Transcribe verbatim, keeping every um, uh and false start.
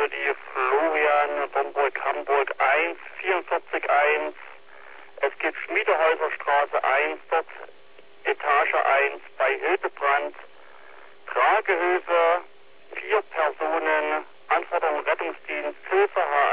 für die Florian Domburg-Hamburg eins, vierundvierzig eins. Es gibt Schmiedehäuserstraße eins, dort Etage eins bei Hildebrand. Tragehilfe, vier Personen, Anforderung Rettungsdienst, Hilfe H